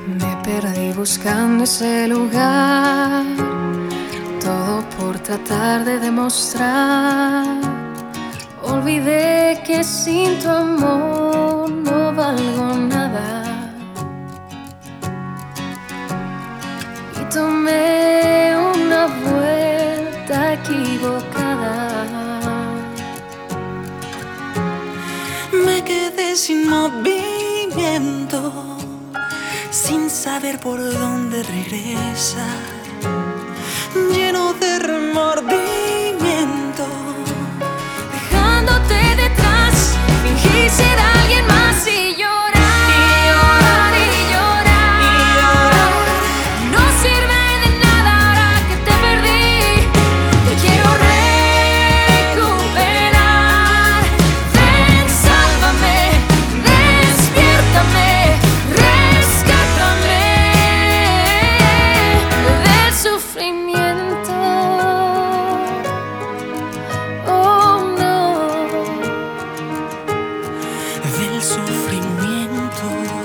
Me perdí buscando ese lugar, todo por tratar de demostrar. Olvidé que sin tu amor no valgo nada y tomé una vuelta equivocada. Me quedé sin movimiento, sin saber por dónde regresar, lleno de remordimiento. Dejándote detrás, fingí ser alguien más y llorar, y llorar, y llorar, y llorar. No sirve de nada ahora que te perdí. Te quiero recuperar. Ven, sálvame, despiértame, rescátame del sufrimiento. Oh no, Del sufrimiento.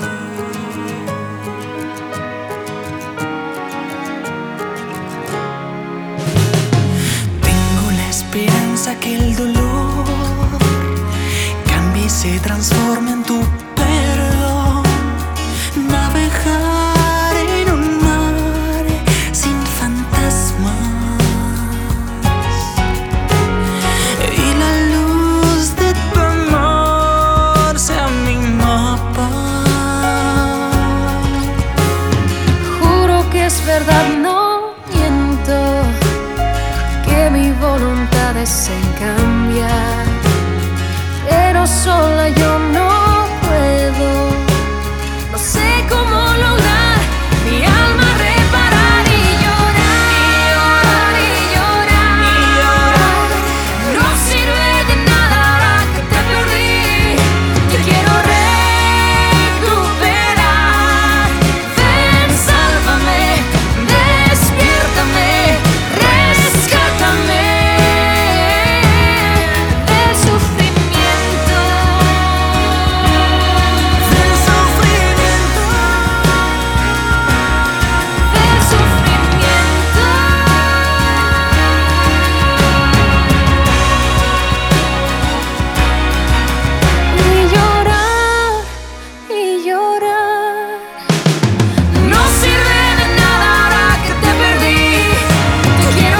Tengo la esperanza que el dolor cambie y se transforme en tu perdón. Navegar en un mar sin fantasmas y la luz de tu amor sea mi mapa. juro que es verdad, no miento, que mi voluntad es en cambiar, pero sola yo no puedo. No sé cómo lograr mi alma reparar y llorar, y llorar, y llorar, y llorar. No sirve de nada ahora que te perdí. Te quiero recuperar. Ven, sálvame, despiértame, rescátame del sufrimiento. Del sufrimiento. Del sufrimiento. Y llorar, y llorar. No sirve de nada ahora que te perdí. Te quiero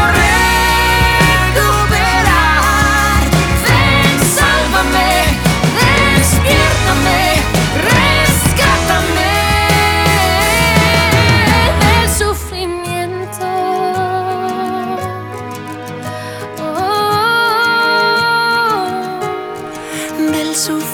recuperar. Ven, sálvame, despiértame, rescátame del sufrimiento. Oh. Del sufrimiento.